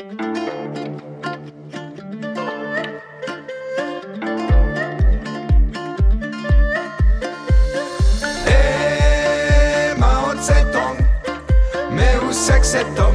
Et Mao Tse-tung, mais où c'est que cet homme?